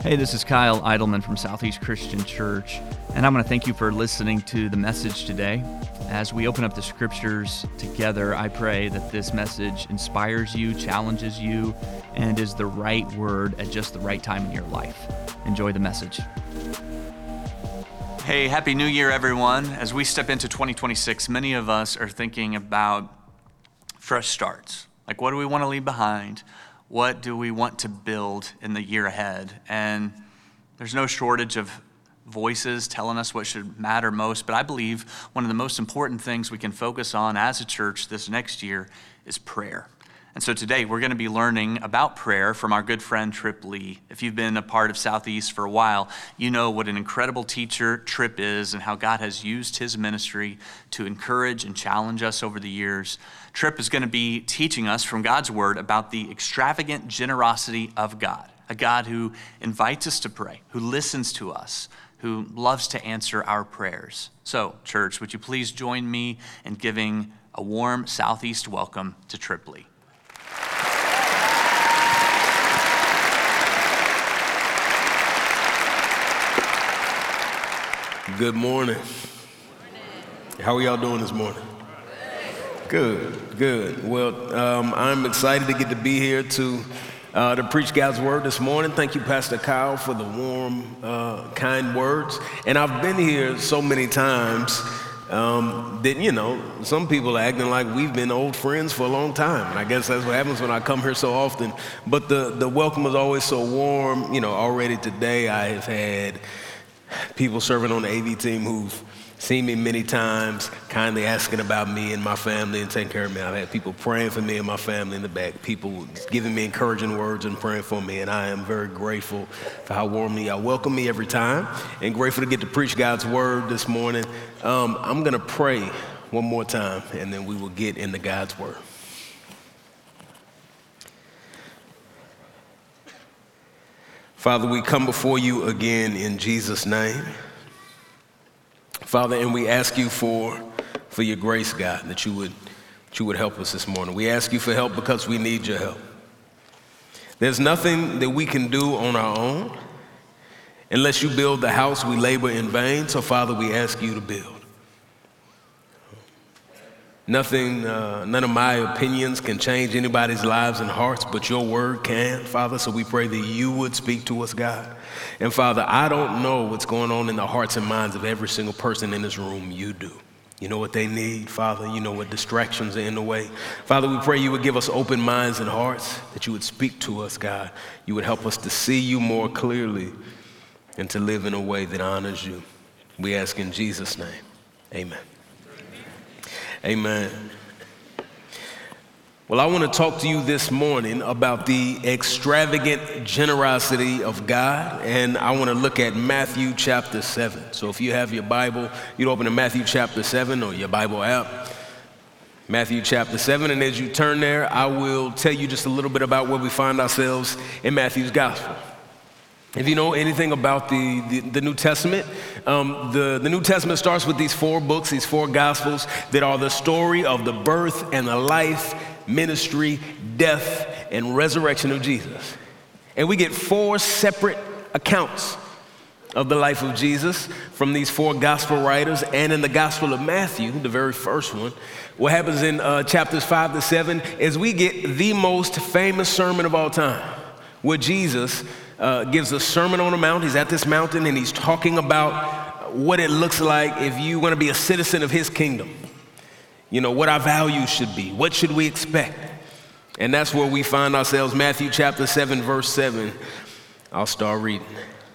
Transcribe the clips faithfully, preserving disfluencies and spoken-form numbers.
Hey, this is Kyle Eidelman from Southeast Christian Church, and I'm going to thank you for listening to the message today. As we open up the scriptures together, I pray that this message inspires you, challenges you, and is the right word at just the right time in your life. Enjoy the message. Hey, Happy New Year, everyone. As we step into twenty twenty-six, many of us are thinking about fresh starts. Like, what do we want to leave behind? What do we want to build in the year ahead? And there's no shortage of voices telling us what should matter most, but I believe one of the most important things we can focus on as a church this next year is prayer. And so today we're going to be learning about prayer from our good friend Tripp Lee. If you've been a part of Southeast for a while, you know what an incredible teacher Tripp is and how God has used his ministry to encourage and challenge us over the years. Tripp is going to be teaching us from God's word about the extravagant generosity of God, a God who invites us to pray, who listens to us, who loves to answer our prayers. So, church, would you please join me in giving a warm Southeast welcome to Tripp Lee. Good morning. How are y'all doing this morning? Good, good. Well, um, I'm excited to get to be here to uh, to preach God's word this morning. Thank you, Pastor Kyle, for the warm, uh, kind words. And I've been here so many times um, that, you know, some people are acting like we've been old friends for a long time. And I guess that's what happens when I come here so often. But the, the welcome is always so warm. You know, already today I have had people serving on the A V team who've seen me many times, kindly asking about me and my family and taking care of me. I've had people praying for me and my family in the back, people giving me encouraging words and praying for me, and I am very grateful for how warmly y'all welcome me every time, and grateful to get to preach God's word this morning. Um, I'm gonna pray one more time, and then we will get into God's word. Father, we come before you again in Jesus' name. Father, and we ask you for, for your grace, God, that you would, that you would help us this morning. We ask you for help because we need your help. There's nothing that we can do on our own. Unless you build the house, we labor in vain. So, Father, we ask you to build. Nothing, uh, none of my opinions can change anybody's lives and hearts, but your word can, Father. So we pray that you would speak to us, God. And Father, I don't know what's going on in the hearts and minds of every single person in this room. You do. You know what they need, Father. You know what distractions are in the way. Father, we pray you would give us open minds and hearts, that you would speak to us, God. You would help us to see you more clearly and to live in a way that honors you. We ask in Jesus' name. Amen. Amen. Well, I want to talk to you this morning about the extravagant generosity of God, and I want to look at Matthew chapter seven. So if you have your Bible, you'd open to Matthew chapter seven or your Bible app, Matthew chapter seven, and as you turn there, I will tell you just a little bit about where we find ourselves in Matthew's gospel. If you know anything about the, the, the New Testament, um, the, the New Testament starts with these four books, these four gospels that are the story of the birth and the life, ministry, death, and resurrection of Jesus. And we get four separate accounts of the life of Jesus from these four gospel writers. And in the Gospel of Matthew, the very first one, what happens in uh, chapters five to seven is we get the most famous sermon of all time, where Jesus Uh, gives a sermon on the mount. He's at this mountain and he's talking about what it looks like if you want to be a citizen of his kingdom. You know, what our values should be. What should we expect? And that's where we find ourselves, Matthew chapter seven, verse seven. I'll start reading.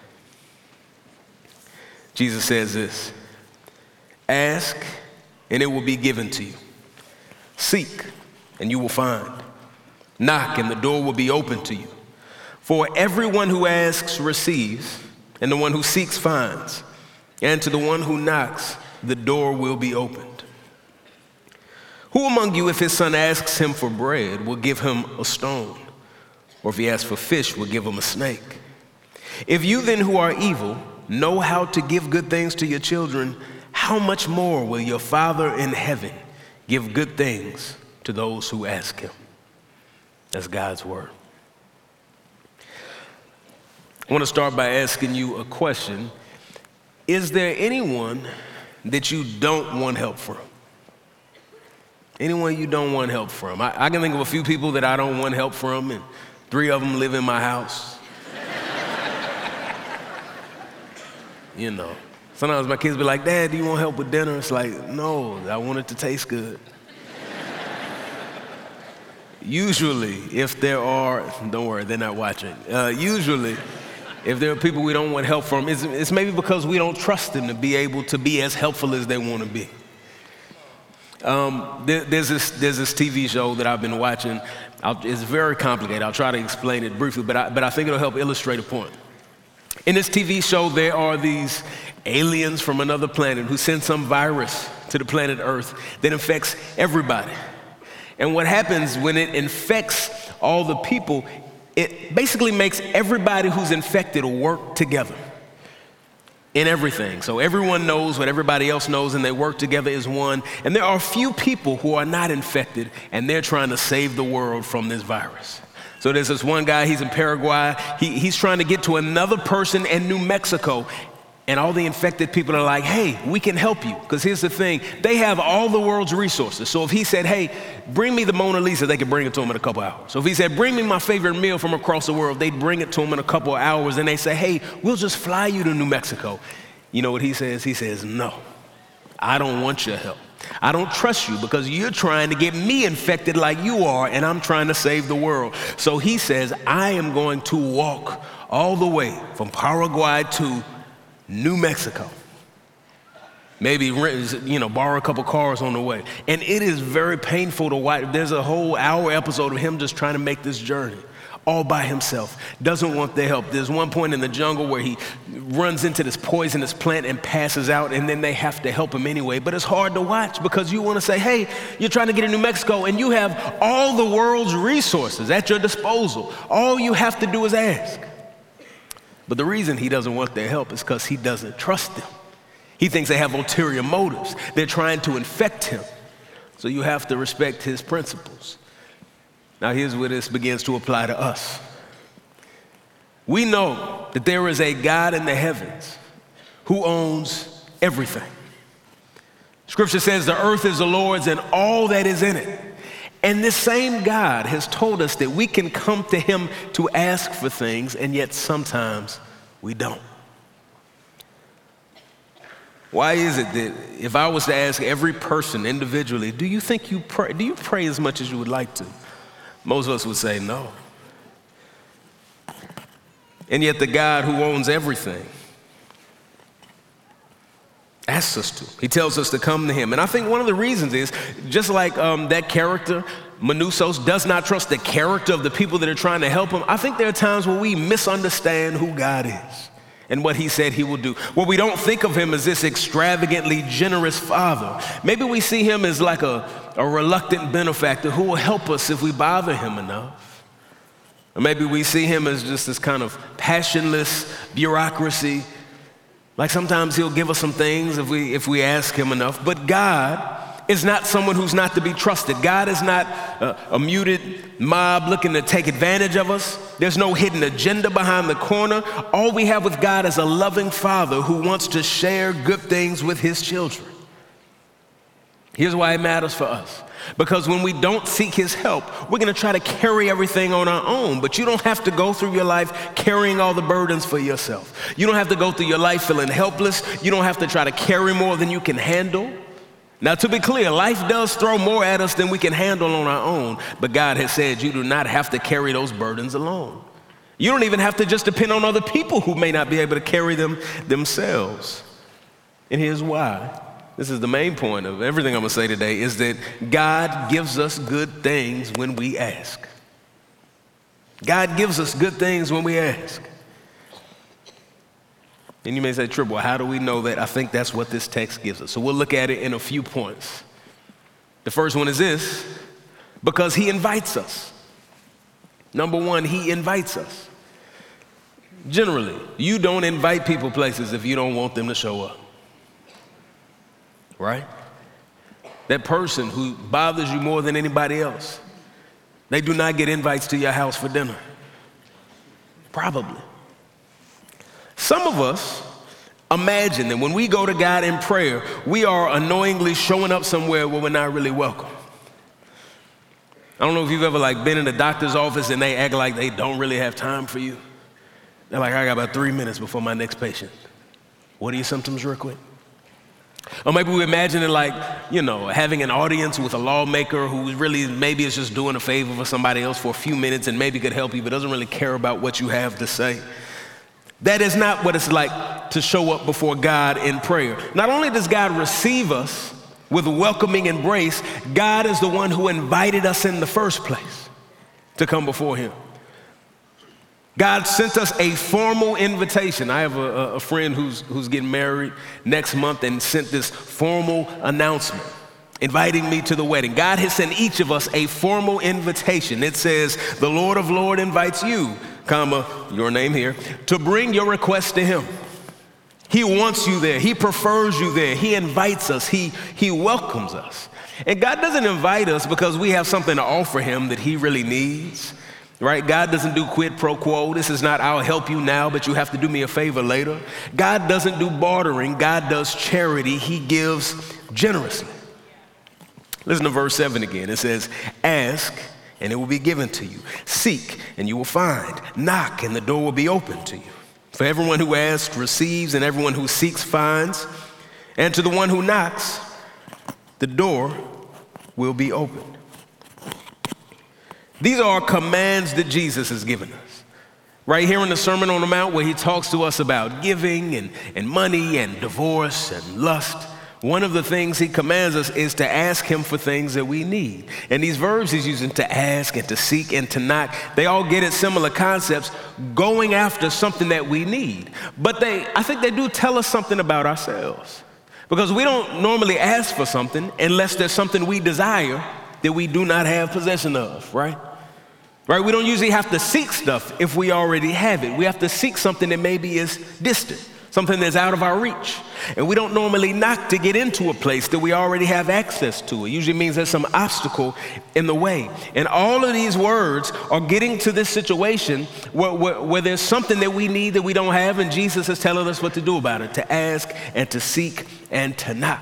Jesus says this: ask and it will be given to you. Seek and you will find. Knock and the door will be open to you. For everyone who asks receives, and the one who seeks finds, and to the one who knocks, the door will be opened. Who among you, if his son asks him for bread, will give him a stone? Or if he asks for fish, will give him a snake? If you then who are evil know how to give good things to your children, how much more will your Father in heaven give good things to those who ask him? That's God's word. I want to start by asking you a question. Is there anyone that you don't want help from? Anyone you don't want help from? I, I can think of a few people that I don't want help from, and three of them live in my house. You know, sometimes my kids be like, Dad, do you want help with dinner? It's like, no, I want it to taste good. Usually, if there are, don't worry, they're not watching. Uh, usually, if there are people we don't want help from, it's, it's maybe because we don't trust them to be able to be as helpful as they want to be. Um, there, there's this there's this T V show that I've been watching. I'll, it's very complicated. I'll try to explain it briefly, but I, but I think it'll help illustrate a point. In this T V show, there are these aliens from another planet who send some virus to the planet Earth that infects everybody. And what happens when it infects all the people, it basically makes everybody who's infected work together in everything. So everyone knows what everybody else knows, and they work together as one. And there are a few people who are not infected, and they're trying to save the world from this virus. So there's this one guy, he's in Paraguay. He, he's trying to get to another person in New Mexico. And all the infected people are like, hey, we can help you. Because here's the thing, they have all the world's resources. So if he said, hey, bring me the Mona Lisa, they could bring it to him in a couple hours. So if he said, bring me my favorite meal from across the world, they'd bring it to him in a couple of hours. And they say, hey, we'll just fly you to New Mexico. You know what he says? He says, no, I don't want your help. I don't trust you because you're trying to get me infected like you are, and I'm trying to save the world. So he says, I am going to walk all the way from Paraguay to New Mexico. Maybe, you know, borrow a couple cars on the way. And it is very painful to watch. There's a whole hour episode of him just trying to make this journey all by himself. Doesn't want their help. There's one point in the jungle where he runs into this poisonous plant and passes out, and then they have to help him anyway. But it's hard to watch because you want to say, hey, you're trying to get to New Mexico and you have all the world's resources at your disposal. All you have to do is ask. But the reason he doesn't want their help is because he doesn't trust them. He thinks they have ulterior motives. They're trying to infect him. So you have to respect his principles. Now here's where this begins to apply to us. We know that there is a God in the heavens who owns everything. Scripture says the earth is the Lord's and all that is in it. And this same God has told us that we can come to him to ask for things, and yet sometimes we don't. Why is it that if I was to ask every person individually, do you think you pray, do you pray as much as you would like to? Most of us would say no. And yet the God who owns everything asks us to. He tells us to come to him. And I think one of the reasons is, just like um, that character, Manusos, does not trust the character of the people that are trying to help him, I think there are times where we misunderstand who God is and what he said he will do. Where we don't think of him as this extravagantly generous father. Maybe we see him as like a, a reluctant benefactor who will help us if we bother him enough. Or maybe we see him as just this kind of passionless bureaucracy. Like sometimes he'll give us some things if we if we ask him enough. But God is not someone who's not to be trusted. God is not a, a muted mob looking to take advantage of us. There's no hidden agenda behind the corner. All we have with God is a loving father who wants to share good things with his children. Here's why it matters for us. Because when we don't seek his help, we're going to try to carry everything on our own. But you don't have to go through your life carrying all the burdens for yourself. You don't have to go through your life feeling helpless. You don't have to try to carry more than you can handle. Now, to be clear, life does throw more at us than we can handle on our own. But God has said you do not have to carry those burdens alone. You don't even have to just depend on other people who may not be able to carry them themselves. And here's why. This is the main point of everything I'm going to say today, is that God gives us good things when we ask. God gives us good things when we ask. And you may say, Tripp, well, how do we know that? I think that's what this text gives us. So we'll look at it in a few points. The first one is this: because he invites us. Number one, he invites us. Generally, you don't invite people places if you don't want them to show up. Right? That person who bothers you more than anybody else, they do not get invites to your house for dinner. Probably. some of us imagine that when we go to God in prayer, we are annoyingly showing up somewhere where we're not really welcome. I don't know if you've ever like been in a doctor's office and they act like they don't really have time for you. They're like, I got about three minutes before my next patient. What are your symptoms real quick? Or maybe we imagine it like, you know, having an audience with a lawmaker who really maybe is just doing a favor for somebody else for a few minutes and maybe could help you, but doesn't really care about what you have to say. That is not what it's like to show up before God in prayer. Not only does God receive us with a welcoming embrace, God is the one who invited us in the first place to come before him. God sent us a formal invitation. I have a, a friend who's, who's getting married next month and sent this formal announcement inviting me to the wedding. God has sent each of us a formal invitation. It says, the Lord of Lords invites you, comma, your name here, to bring your request to him. He wants you there. He prefers you there. He invites us. He, he welcomes us. And God doesn't invite us because we have something to offer him that he really needs. Right? God doesn't do quid pro quo. This is not, I'll help you now, but you have to do me a favor later. God doesn't do bartering. God does charity. He gives generously. Listen to verse seven again. It says, ask, and it will be given to you. Seek, and you will find. Knock, and the door will be opened to you. For everyone who asks receives, and everyone who seeks finds. And to the one who knocks, the door will be opened. These are commands that Jesus has given us. Right here in the Sermon on the Mount, where he talks to us about giving and, and money and divorce and lust, one of the things he commands us is to ask him for things that we need. And these verbs he's using, to ask and to seek and to knock, they all get at similar concepts, going after something that we need. But they, I think they do tell us something about ourselves. Because we don't normally ask for something unless there's something we desire that we do not have possession of, right? Right? We don't usually have to seek stuff if we already have it. We have to seek something that maybe is distant, something that's out of our reach. And we don't normally knock to get into a place that we already have access to. It usually means there's some obstacle in the way. And all of these words are getting to this situation where, where, where there's something that we need that we don't have, and Jesus is telling us what to do about it, to ask and to seek and to knock.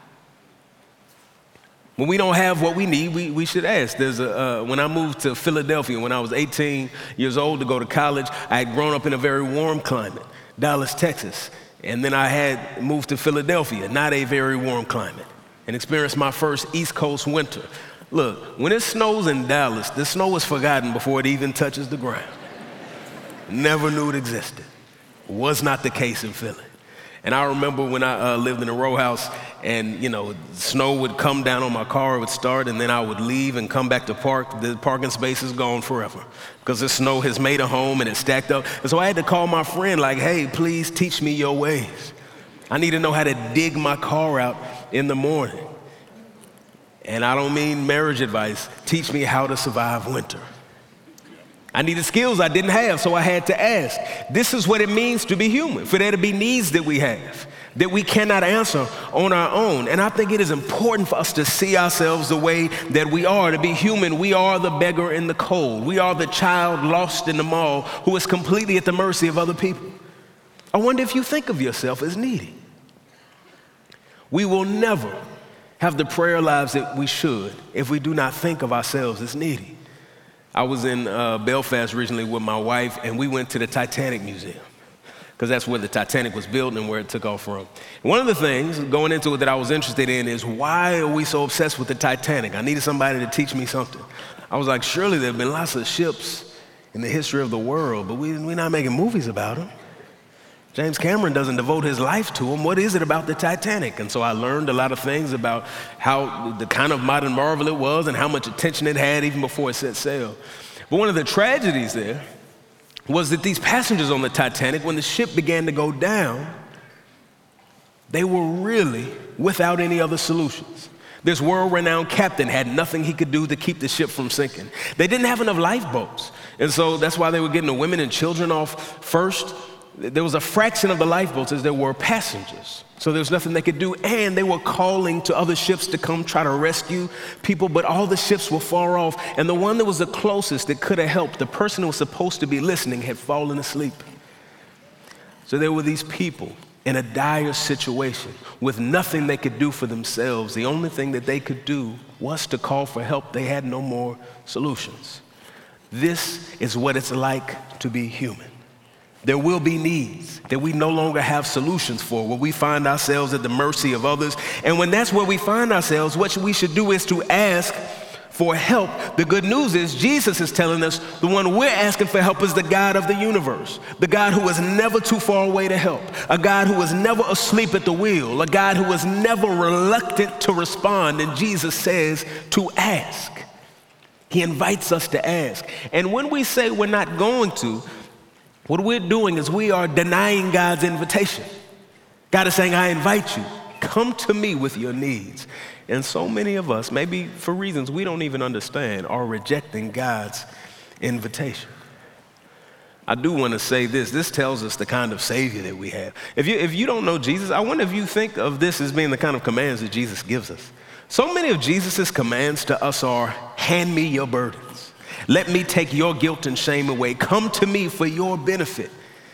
When we don't have what we need, we, we should ask. There's a, uh, when I moved to Philadelphia when I was eighteen years old to go to college, I had grown up in a very warm climate, Dallas, Texas. And then I had moved to Philadelphia, not a very warm climate, and experienced my first East Coast winter. Look, when it snows in Dallas, the snow is forgotten before it even touches the ground. Never knew it existed. Was not the case in Philly. And I remember when I uh, lived in a row house and, you know, snow would come down on my car, it would start, and then I would leave and come back to park. The parking space is gone forever because the snow has made a home and it's stacked up. And so I had to call my friend like, hey, please teach me your ways. I need to know how to dig my car out in the morning. And I don't mean marriage advice. Teach me how to survive winter. I needed skills I didn't have, so I had to ask. This is what it means to be human, for there to be needs that we have, that we cannot answer on our own. And I think it is important for us to see ourselves the way that we are. To be human, we are the beggar in the cold. We are the child lost in the mall who is completely at the mercy of other people. I wonder if you think of yourself as needy. We will never have the prayer lives that we should if we do not think of ourselves as needy. I was in uh, Belfast recently with my wife, and we went to the Titanic Museum because that's where the Titanic was built and where it took off from. And one of the things going into it that I was interested in is, why are we so obsessed with the Titanic? I needed somebody to teach me something. I was like, surely there have been lots of ships in the history of the world, but we, we're not making movies about them. James Cameron doesn't devote his life to them. What is it about the Titanic? And so I learned a lot of things about how the kind of modern marvel it was and how much attention it had even before it set sail. But one of the tragedies there was that these passengers on the Titanic, when the ship began to go down, they were really without any other solutions. This world-renowned captain had nothing he could do to keep the ship from sinking. They didn't have enough lifeboats. And so that's why they were getting the women and children off first. There was a fraction of the lifeboats as there were passengers. So there was nothing they could do. And they were calling to other ships to come try to rescue people, but all the ships were far off. And the one that was the closest that could have helped, the person who was supposed to be listening, had fallen asleep. So there were these people in a dire situation with nothing they could do for themselves. The only thing that they could do was to call for help. They had no more solutions. This is what it's like to be human. There will be needs that we no longer have solutions for, where we find ourselves at the mercy of others. And when that's where we find ourselves, what we should do is to ask for help. The good news is Jesus is telling us the one we're asking for help is the God of the universe, the God who is never too far away to help, a God who is never asleep at the wheel, a God who is never reluctant to respond. And Jesus says to ask. He invites us to ask. And when we say we're not going to, what we're doing is we are denying God's invitation. God is saying, I invite you, come to me with your needs. And so many of us, maybe for reasons we don't even understand, are rejecting God's invitation. I do want to say this. This tells us the kind of Savior that we have. If you, if you don't know Jesus, I wonder if you think of this as being the kind of commands that Jesus gives us. So many of Jesus' commands to us are, hand me your burdens. Let me take your guilt and shame away. Come to me for your benefit.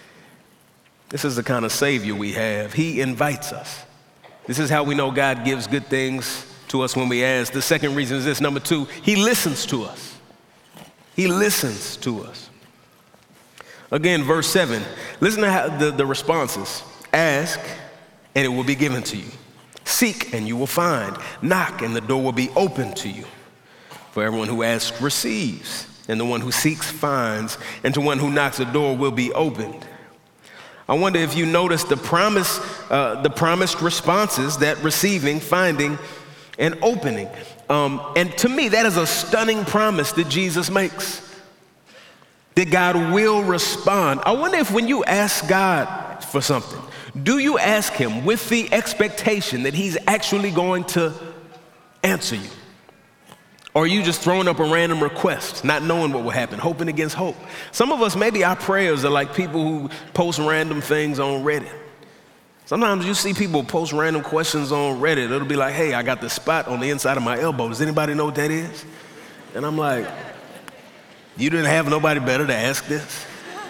This is the kind of Savior we have. He invites us. This is how we know God gives good things to us when we ask. The second reason is this. Number two, he listens to us. He listens to us. Again, verse seven, listen to how the, the responses. Ask, and it will be given to you. Seek, and you will find. Knock, and the door will be open to you. For everyone who asks receives, and the one who seeks finds, and to one who knocks the door will be opened. I wonder if you notice the promise, uh, the promised responses that receiving, finding, and opening. Um, and to me, that is a stunning promise that Jesus makes, that God will respond. I wonder if when you ask God for something, do you ask him with the expectation that he's actually going to answer you? Or are you just throwing up a random request, not knowing what will happen, hoping against hope? Some of us, maybe our prayers are like people who post random things on Reddit. Sometimes you see people post random questions on Reddit. It'll be like, hey, I got this spot on the inside of my elbow. Does anybody know what that is? And I'm like, you didn't have nobody better to ask this?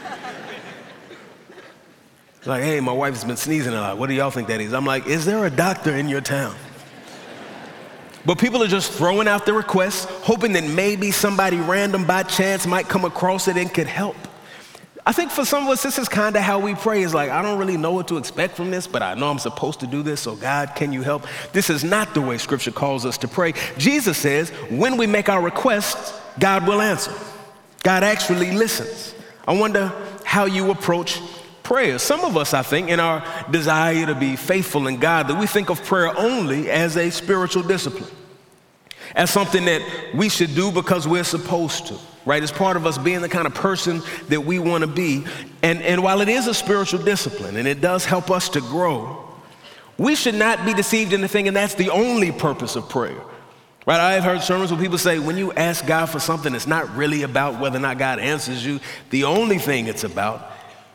Like, hey, my wife's been sneezing a lot. What do y'all think that is? I'm like, is there a doctor in your town? But people are just throwing out the requests, hoping that maybe somebody random by chance might come across it and could help. I think for some of us, this is kind of how we pray. Is like, I don't really know what to expect from this, but I know I'm supposed to do this, so God, can you help? This is not the way Scripture calls us to pray. Jesus says, when we make our requests, God will answer. God actually listens. I wonder how you approach prayer. Some of us, I think, in our desire to be faithful in God, that we think of prayer only as a spiritual discipline, as something that we should do because we're supposed to, right? It's part of us being the kind of person that we want to be. And, and while it is a spiritual discipline and it does help us to grow, we should not be deceived into thinking that's the only purpose of prayer, right? I've heard sermons where people say, when you ask God for something, it's not really about whether or not God answers you. The only thing it's about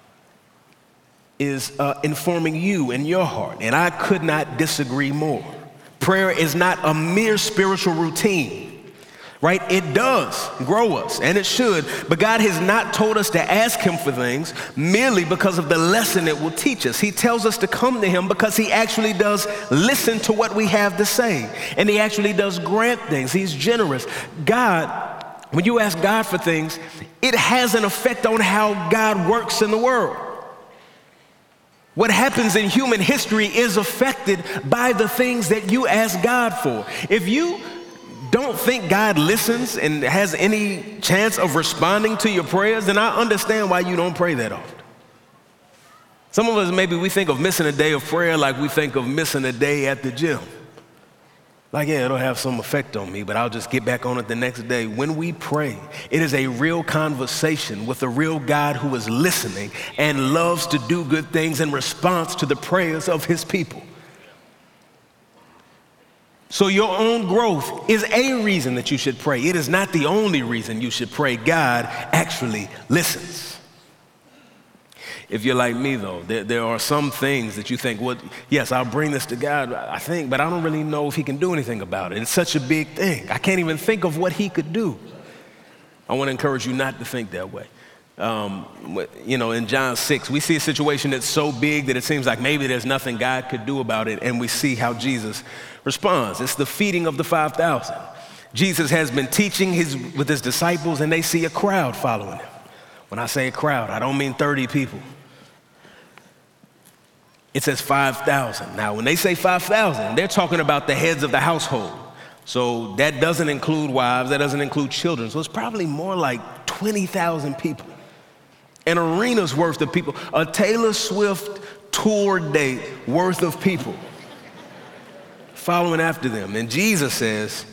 is uh, informing you and your heart. And I could not disagree more. Prayer is not a mere spiritual routine, right? It does grow us, and it should, but God has not told us to ask him for things merely because of the lesson it will teach us. He tells us to come to him because he actually does listen to what we have to say, and he actually does grant things. He's generous. God, when you ask God for things, it has an effect on how God works in the world. What happens in human history is affected by the things that you ask God for. If you don't think God listens and has any chance of responding to your prayers, then I understand why you don't pray that often. Some of us, maybe we think of missing a day of prayer like we think of missing a day at the gym. Like, yeah, it'll have some effect on me, but I'll just get back on it the next day. When we pray, it is a real conversation with a real God who is listening and loves to do good things in response to the prayers of his people. So your own growth is a reason that you should pray. It is not the only reason you should pray. God actually listens. If you're like me, though, there, there are some things that you think, well, yes, I'll bring this to God, I think, but I don't really know if he can do anything about it. It's such a big thing. I can't even think of what he could do. I want to encourage you not to think that way. Um, you know, in John six, we see a situation that's so big that it seems like maybe there's nothing God could do about it, and we see how Jesus responds. It's the feeding of the five thousand. Jesus has been teaching his, with his disciples, and they see a crowd following him. When I say a crowd, I don't mean thirty people. It says five thousand. Now, when they say five thousand, they're talking about the heads of the household. So that doesn't include wives, that doesn't include children. So it's probably more like twenty thousand people. An arena's worth of people. A Taylor Swift tour date worth of people following after them. And Jesus says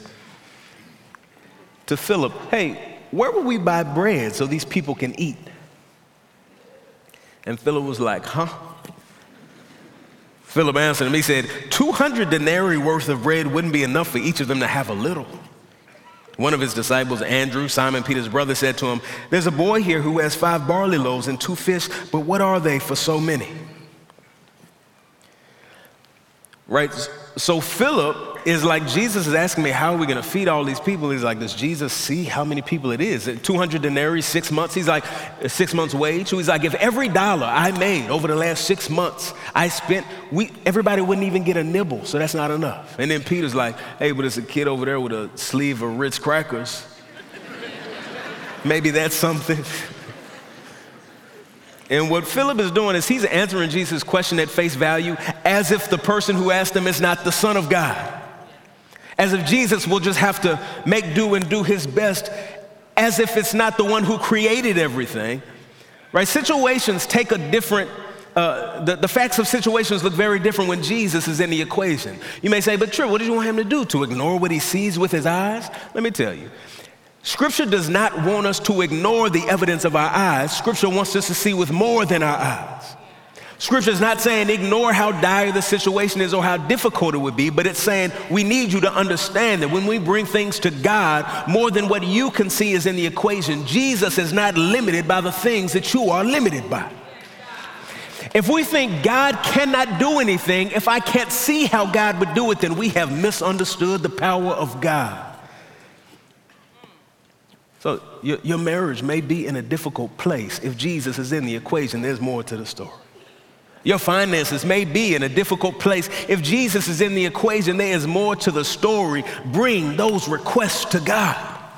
to Philip, hey, where will we buy bread so these people can eat? And Philip was like, huh? Philip answered him, he said, two hundred denarii worth of bread wouldn't be enough for each of them to have a little. One of his disciples, Andrew, Simon Peter's brother, said to him, there's a boy here who has five barley loaves and two fish, but what are they for so many? Right, so Philip is like, Jesus is asking me, how are we gonna feed all these people? He's like, does Jesus see how many people it is? two hundred denarii, six months, he's like, six months wage. So he's like, if every dollar I made over the last six months, I spent, we everybody wouldn't even get a nibble, so that's not enough. And then Peter's like, hey, but it's a kid over there with a sleeve of Ritz crackers. Maybe that's something. And what Philip is doing is he's answering Jesus' question at face value as if the person who asked him is not the Son of God. As if Jesus will just have to make do and do his best, as if it's not the one who created everything, right? Situations take a different, uh, the, the facts of situations look very different when Jesus is in the equation. You may say, but Tripp, what did you want him to do? To ignore what he sees with his eyes? Let me tell you. Scripture does not want us to ignore the evidence of our eyes. Scripture wants us to see with more than our eyes. Scripture is not saying ignore how dire the situation is or how difficult it would be, but it's saying we need you to understand that when we bring things to God, more than what you can see is in the equation. Jesus is not limited by the things that you are limited by. If we think God cannot do anything, if I can't see how God would do it, then we have misunderstood the power of God. So your, your marriage may be in a difficult place. If Jesus is in the equation, there's more to the story. Your finances may be in a difficult place. If Jesus is in the equation, there is more to the story. Bring those requests to God.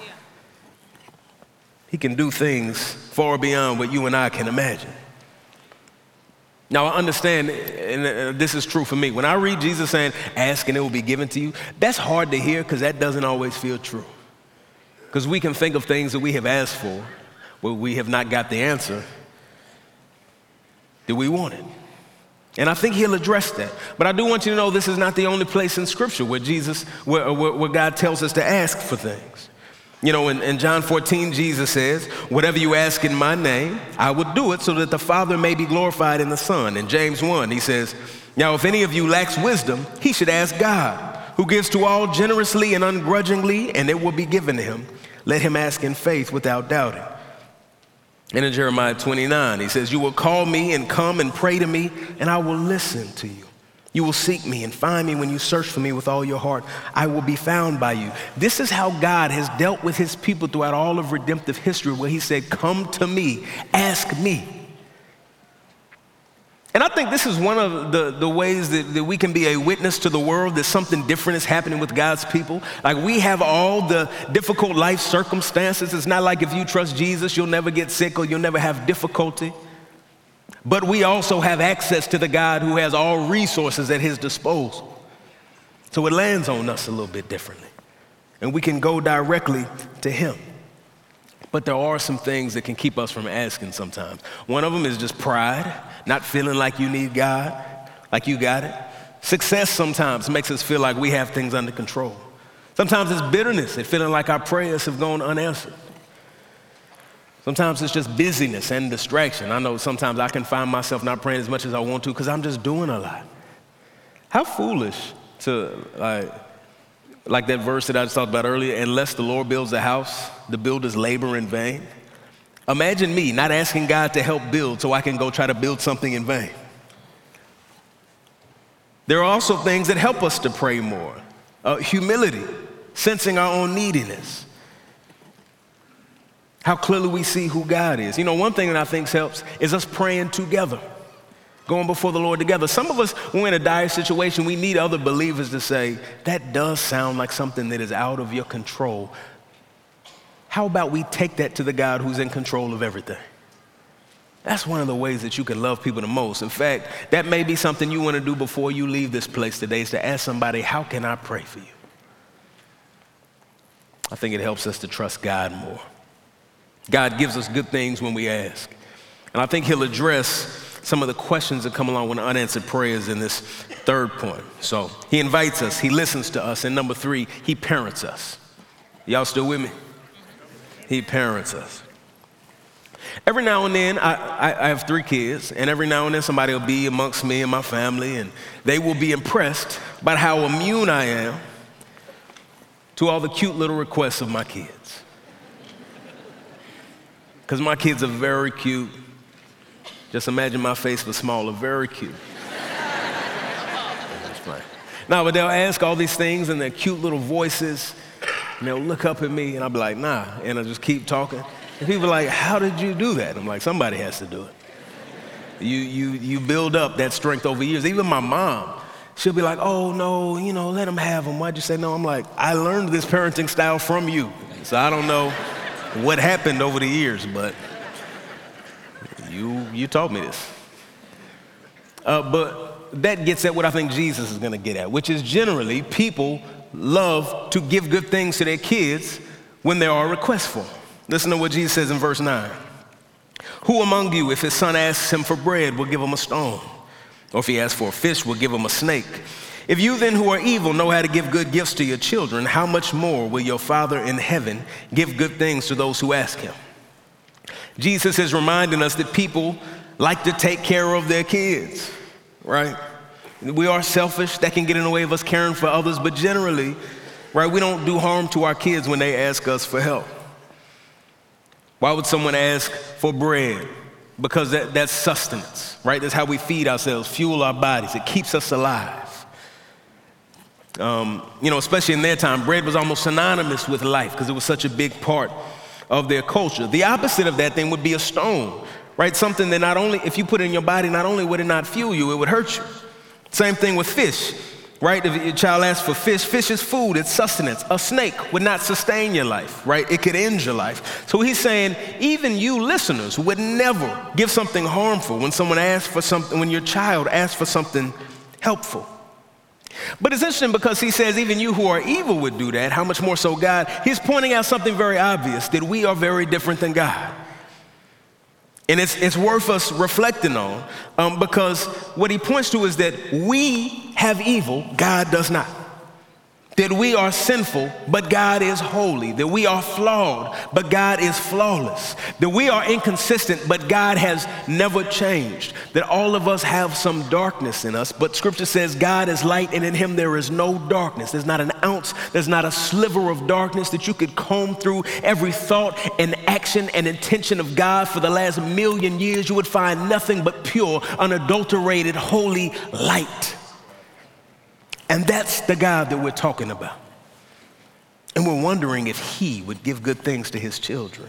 He can do things far beyond what you and I can imagine. Now, I understand, and this is true for me. When I read Jesus saying, ask and it will be given to you, that's hard to hear because that doesn't always feel true. Because we can think of things that we have asked for where we have not got the answer that we wanted. And I think he'll address that. But I do want you to know this is not the only place in Scripture where Jesus, where, where, where God tells us to ask for things. You know, in, in John fourteen, Jesus says, whatever you ask in my name, I will do it so that the Father may be glorified in the Son. In James one, he says, now if any of you lacks wisdom, he should ask God, who gives to all generously and ungrudgingly, and it will be given to him. Let him ask in faith without doubting. And in Jeremiah twenty-nine, he says, you will call me and come and pray to me, and I will listen to you. You will seek me and find me when you search for me with all your heart. I will be found by you. This is how God has dealt with his people throughout all of redemptive history, where he said, come to me, ask me. And I think this is one of the, the ways that, that we can be a witness to the world that something different is happening with God's people. Like we have all the difficult life circumstances. It's not like if you trust Jesus, you'll never get sick or you'll never have difficulty. But we also have access to the God who has all resources at his disposal. So it lands on us a little bit differently. And we can go directly to him. But there are some things that can keep us from asking sometimes. One of them is just pride, not feeling like you need God, like you got it. Success sometimes makes us feel like we have things under control. Sometimes it's bitterness and feeling like our prayers have gone unanswered. Sometimes it's just busyness and distraction. I know sometimes I can find myself not praying as much as I want to because I'm just doing a lot. How foolish to, like, like that verse that I just talked about earlier, unless the Lord builds a house, the builders labor in vain. Imagine me not asking God to help build so I can go try to build something in vain. There are also things that help us to pray more. Uh, humility, sensing our own neediness. How clearly we see who God is. You know, one thing that I think helps is us praying together, going before the Lord together. Some of us, when we're in a dire situation, we need other believers to say, that does sound like something that is out of your control. How about we take that to the God who's in control of everything? That's one of the ways that you can love people the most. In fact, that may be something you want to do before you leave this place today, is to ask somebody, how can I pray for you? I think it helps us to trust God more. God gives us good things when we ask. And I think he'll address some of the questions that come along with unanswered prayers in this third point. So he invites us, he listens to us, and number three, he parents us. Y'all still with me? He parents us. Every now and then, I, I, I have three kids, and every now and then somebody will be amongst me and my family, and they will be impressed by how immune I am to all the cute little requests of my kids. Because my kids are very cute. Just imagine my face was smaller, very cute. Now, but they'll ask all these things in their cute little voices, and they'll look up at me, and I'll be like, nah, and I'll just keep talking. And people are like, how did you do that? I'm like, somebody has to do it. You, you, you build up that strength over years. Even my mom, she'll be like, oh, no, you know, let them have them. Why'd you say no? I'm like, I learned this parenting style from you. So I don't know what happened over the years, but you, you taught me this. Uh, but that gets at what I think Jesus is going to get at, which is generally people love to give good things to their kids when there are requests for them. Listen to what Jesus says in verse nine. Who among you, if his son asks him for bread, will give him a stone? Or if he asks for a fish, will give him a snake? If you then who are evil know how to give good gifts to your children, how much more will your Father in heaven give good things to those who ask him? Jesus is reminding us that people like to take care of their kids, right? We are selfish. That can get in the way of us caring for others, but generally, right, we don't do harm to our kids when they ask us for help. Why would someone ask for bread? Because that, that's sustenance, right? That's how we feed ourselves, fuel our bodies. It keeps us alive. Um, you know, especially in their time, bread was almost synonymous with life because it was such a big part of their culture. The opposite of that thing would be a stone, right? Something that not only, if you put it in your body, not only would it not fuel you, it would hurt you. Same thing with fish, right? If your child asks for fish, fish is food, it's sustenance. A snake would not sustain your life, right? It could end your life. So he's saying, even you listeners would never give something harmful when someone asks for something, when your child asks for something helpful. But it's interesting because he says even you who are evil would do that. How much more so God? He's pointing out something very obvious, that we are very different than God. And it's, it's worth us reflecting on um, because what he points to is that we have evil, God does not. That we are sinful, but God is holy. That we are flawed, but God is flawless. That we are inconsistent, but God has never changed. That all of us have some darkness in us, but Scripture says God is light and in him there is no darkness. There's not an ounce, there's not a sliver of darkness that you could comb through every thought and action and intention of God for the last million years. You would find nothing but pure, unadulterated, holy light. And that's the God that we're talking about. And we're wondering if he would give good things to his children.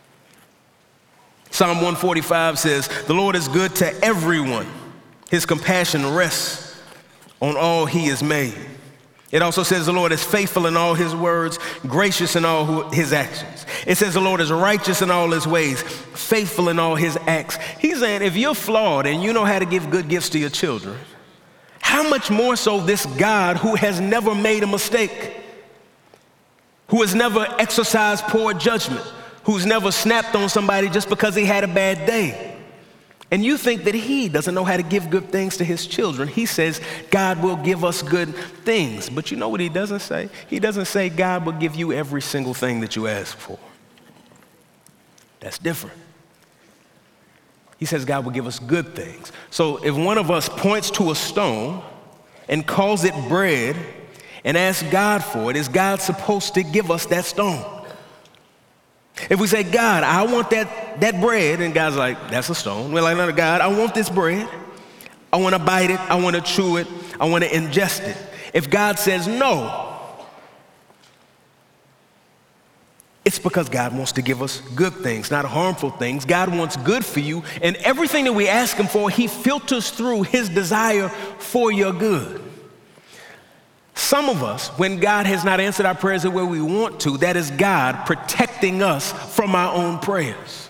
Psalm one forty-five says, the Lord is good to everyone. His compassion rests on all he has made. It also says the Lord is faithful in all his words, gracious in all his actions. It says the Lord is righteous in all his ways, faithful in all his acts. He's saying if you're flawed and you know how to give good gifts to your children, how much more so this God who has never made a mistake, who has never exercised poor judgment, who's never snapped on somebody just because he had a bad day. And you think that he doesn't know how to give good things to his children. He says God will give us good things. But you know what he doesn't say? He doesn't say God will give you every single thing that you ask for. That's different. He says God will give us good things. So if one of us points to a stone and calls it bread and asks God for it, is God supposed to give us that stone? If we say, God, I want that, that bread, and God's like, that's a stone. We're like, no, God, I want this bread. I want to bite it. I want to chew it. I want to ingest it. If God says no, It's because God wants to give us good things, not harmful things. God wants good for you, and everything that we ask him for, he filters through his desire for your good. Some of us, when God has not answered our prayers the way we want to, that is God protecting us from our own prayers.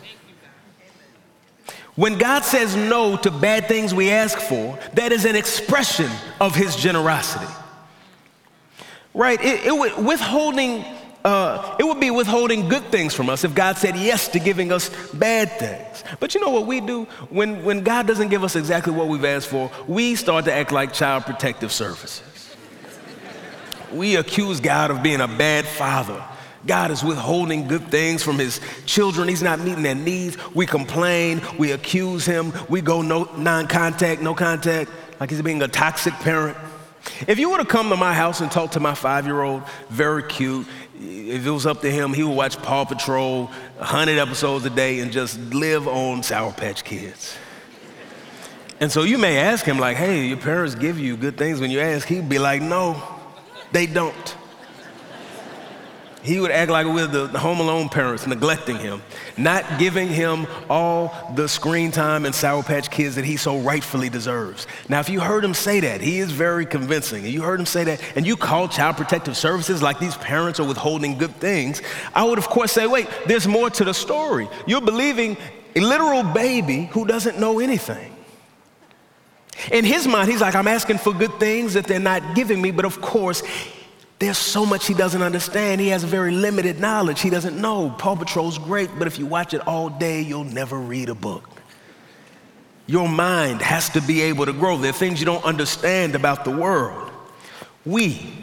When God says no to bad things we ask for, that is an expression of his generosity. Right? It, it withholding Uh, it would be withholding good things from us if God said yes to giving us bad things. But you know what we do? When, when God doesn't give us exactly what we've asked for, we start to act like Child Protective Services. We accuse God of being a bad father. God is withholding good things from his children. He's not meeting their needs. We complain. We accuse him. We go no, non-contact, no contact, like he's being a toxic parent. If you were to come to my house and talk to my five-year-old, very cute, if it was up to him, he would watch Paw Patrol one hundred episodes a day and just live on Sour Patch Kids. And so you may ask him like, hey, your parents give you good things when you ask. He'd be like, no, they don't. He would act like we're the, the Home Alone parents neglecting him, not giving him all the screen time and Sour Patch Kids that he so rightfully deserves. Now, if you heard him say that, he is very convincing, and you heard him say that, and you call Child Protective Services like these parents are withholding good things, I would, of course, say, wait, there's more to the story. You're believing a literal baby who doesn't know anything. In his mind, he's like, I'm asking for good things that they're not giving me, but of course, there's so much he doesn't understand. He has a very limited knowledge. He doesn't know. Paw Patrol's great, but if you watch it all day, you'll never read a book. Your mind has to be able to grow. There are things you don't understand about the world. We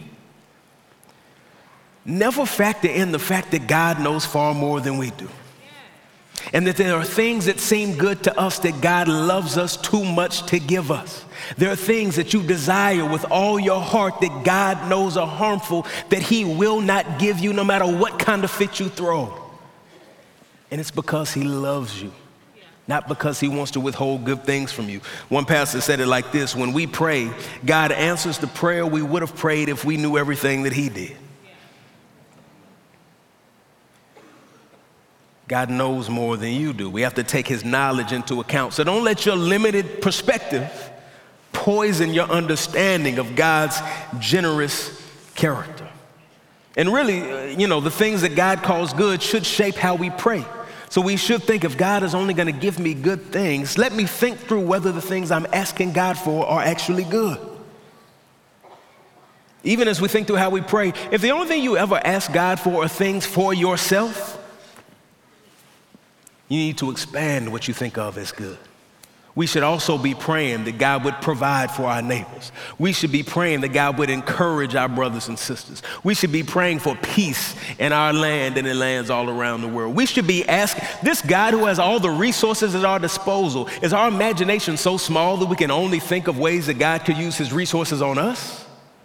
never factor in the fact that God knows far more than we do. And that there are things that seem good to us that God loves us too much to give us. There are things that you desire with all your heart that God knows are harmful, that he will not give you no matter what kind of fit you throw. And it's because he loves you, not because he wants to withhold good things from you. One pastor said it like this: when we pray, God answers the prayer we would have prayed if we knew everything that he did. God knows more than you do. We have to take his knowledge into account. So don't let your limited perspective poison your understanding of God's generous character. And really, you know, the things that God calls good should shape how we pray. So we should think, if God is only going to give me good things, let me think through whether the things I'm asking God for are actually good. Even as we think through how we pray, if the only thing you ever ask God for are things for yourself, you need to expand what you think of as good. We should also be praying that God would provide for our neighbors. We should be praying that God would encourage our brothers and sisters. We should be praying for peace in our land and in lands all around the world. We should be asking, this God who has all the resources at our disposal, is our imagination so small that we can only think of ways that God could use his resources on us?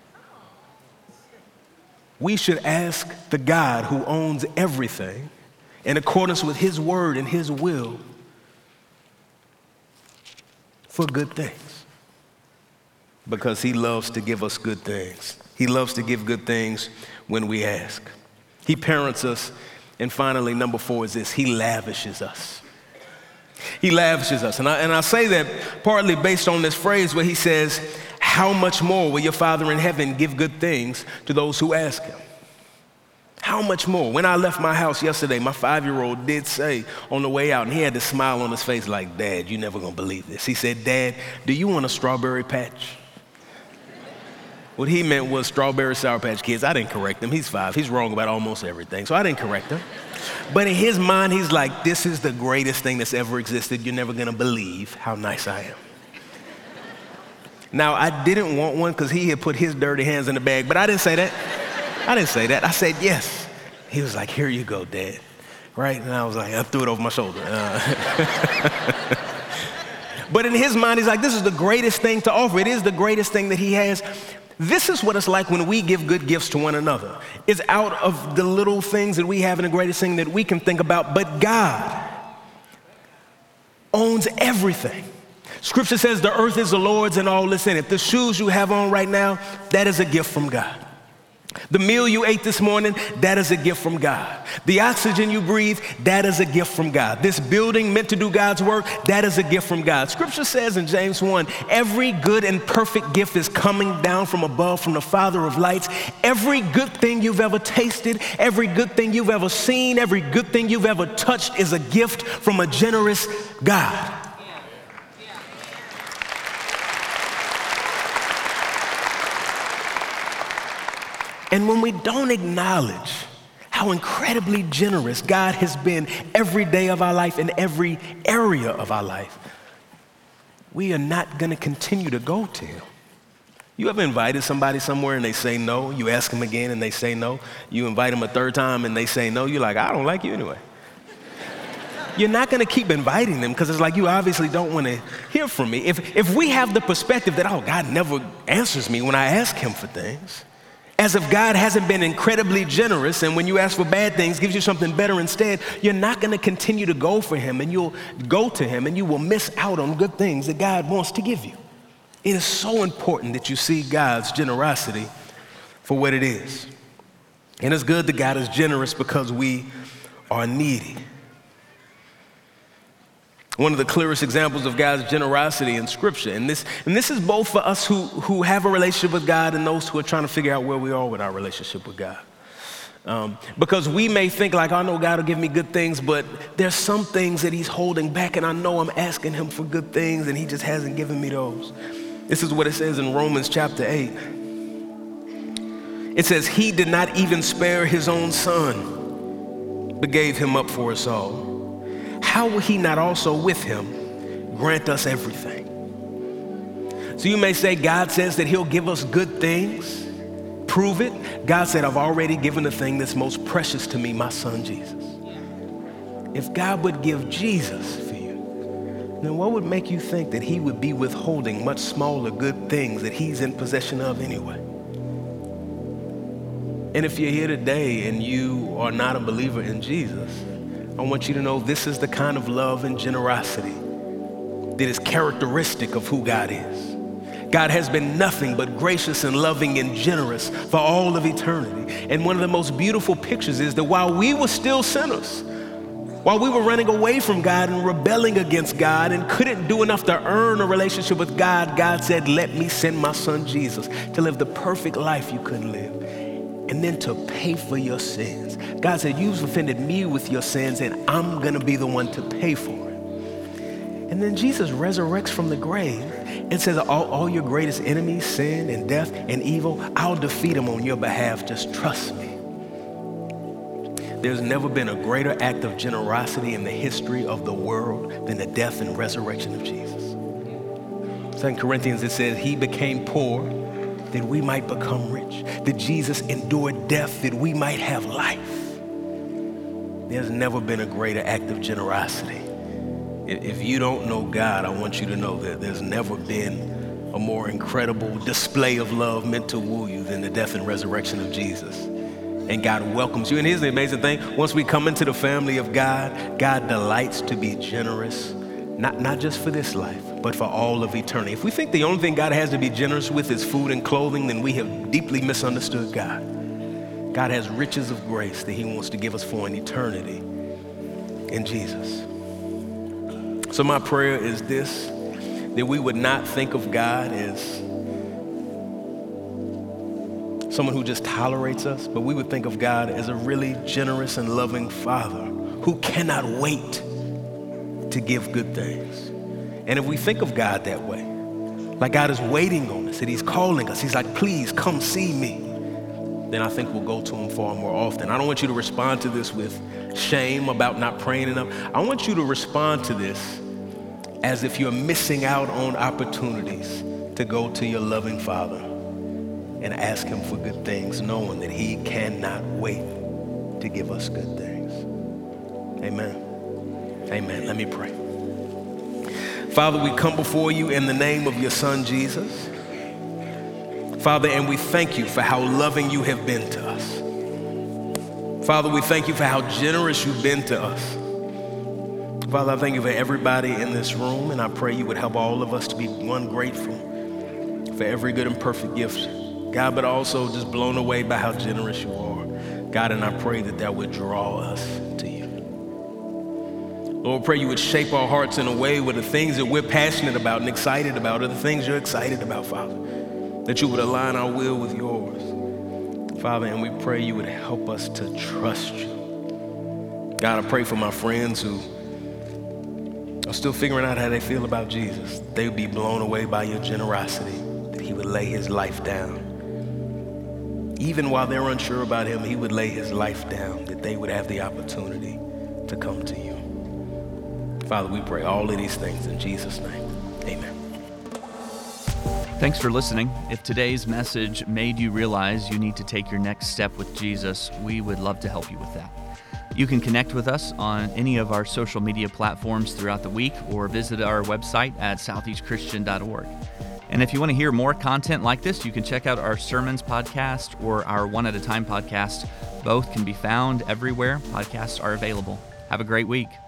We should ask the God who owns everything, in accordance with his word and his will, for good things. Because he loves to give us good things. He loves to give good things when we ask. He parents us. And finally, number four is this: he lavishes us. He lavishes us. And I, and I say that partly based on this phrase where he says, how much more will your Father in heaven give good things to those who ask him? How much more? When I left my house yesterday, my five-year-old did say on the way out, and he had this smile on his face like, Dad, you're never gonna believe this. He said, Dad, do you want a strawberry patch? What he meant was strawberry Sour Patch Kids. I didn't correct him. He's five. He's wrong about almost everything, so I didn't correct him. But in his mind, he's like, this is the greatest thing that's ever existed. You're never gonna believe how nice I am. Now, I didn't want one because he had put his dirty hands in the bag, but I didn't say that. I didn't say that. I said yes. He was like, here you go, Dad. Right? And I was like, I threw it over my shoulder. Uh. But in his mind, he's like, this is the greatest thing to offer. It is the greatest thing that he has. This is what it's like when we give good gifts to one another. It's out of the little things that we have and the greatest thing that we can think about. But God owns everything. Scripture says the earth is the Lord's and all that's in it. The shoes you have on right now, that is a gift from God. The meal you ate this morning, that is a gift from God. The oxygen you breathe, that is a gift from God. This building meant to do God's work, that is a gift from God. Scripture says in James one, every good and perfect gift is coming down from above, from the Father of lights. Every good thing you've ever tasted, every good thing you've ever seen, every good thing you've ever touched is a gift from a generous God. And when we don't acknowledge how incredibly generous God has been every day of our life in every area of our life, we are not going to continue to go to him. You ever invited somebody somewhere and they say no? You ask them again and they say no. You invite them a third time and they say no. You're like, I don't like you anyway. You're not going to keep inviting them because it's like you obviously don't want to hear from me. If, if we have the perspective that, oh, God never answers me when I ask him for things, as if God hasn't been incredibly generous, and when you ask for bad things, gives you something better instead, you're not going to continue to go for him, and you'll go to him, and you will miss out on good things that God wants to give you. It is so important that you see God's generosity for what it is. And it's good that God is generous because we are needy. One of the clearest examples of God's generosity in Scripture, and this, and this is both for us who, who have a relationship with God and those who are trying to figure out where we are with our relationship with God. Um, because we may think like, I know God will give me good things, but there's some things that he's holding back, and I know I'm asking him for good things, and he just hasn't given me those. This is what it says in Romans chapter eight. It says, he did not even spare his own son, but gave him up for us all. How will he not also with him grant us everything? So you may say, God says that he'll give us good things. Prove it. God said, I've already given the thing that's most precious to me, my son Jesus. If God would give Jesus for you, then what would make you think that he would be withholding much smaller good things that he's in possession of anyway? And if you're here today and you are not a believer in Jesus, I want you to know this is the kind of love and generosity that is characteristic of who God is. God has been nothing but gracious and loving and generous for all of eternity. And one of the most beautiful pictures is that while we were still sinners, while we were running away from God and rebelling against God and couldn't do enough to earn a relationship with God, God said, let me send my son Jesus to live the perfect life you couldn't live, and then to pay for your sins. God said, you've offended me with your sins, and I'm gonna be the one to pay for it. And then Jesus resurrects from the grave and says, all, all your greatest enemies, sin and death and evil, I'll defeat them on your behalf, just trust me. There's never been a greater act of generosity in the history of the world than the death and resurrection of Jesus. Second Corinthians, it says, he became poor that we might become rich, that Jesus endured death that we might have life. There's never been a greater act of generosity. If you don't know God, I want you to know that there's never been a more incredible display of love meant to woo you than the death and resurrection of Jesus. And God welcomes you. And here's the amazing thing. Once we come into the family of God, God delights to be generous, not, not just for this life, but for all of eternity. If we think the only thing God has to be generous with is food and clothing, then we have deeply misunderstood God. God has riches of grace that he wants to give us for an eternity in Jesus. So my prayer is this, that we would not think of God as someone who just tolerates us, but we would think of God as a really generous and loving Father who cannot wait to give good things. And if we think of God that way, like God is waiting on us, that he's calling us, he's like, please come see me, then I think we'll go to him far more often. I don't want you to respond to this with shame about not praying enough. I want you to respond to this as if you're missing out on opportunities to go to your loving Father and ask him for good things, knowing that he cannot wait to give us good things. Amen. Amen. Let me pray. Father, we come before you in the name of your son, Jesus. Father, and we thank you for how loving you have been to us. Father, we thank you for how generous you've been to us. Father, I thank you for everybody in this room, and I pray you would help all of us to be, one, grateful for every good and perfect gift God, but also just blown away by how generous you are. God, and I pray that that would draw us to you. Lord, I pray you would shape our hearts in a way where the things that we're passionate about and excited about are the things you're excited about, Father. That you would align our will with yours, Father, and we pray you would help us to trust you. God, I pray for my friends who are still figuring out how they feel about Jesus. They would be blown away by your generosity, that he would lay his life down. Even while they're unsure about him, he would lay his life down, that they would have the opportunity to come to you. Father, we pray all of these things in Jesus' name. Amen. Thanks for listening. If today's message made you realize you need to take your next step with Jesus, we would love to help you with that. You can connect with us on any of our social media platforms throughout the week or visit our website at southeast christian dot org. And if you want to hear more content like this, you can check out our Sermons podcast or our One at a Time podcast. Both can be found everywhere podcasts are available. Have a great week.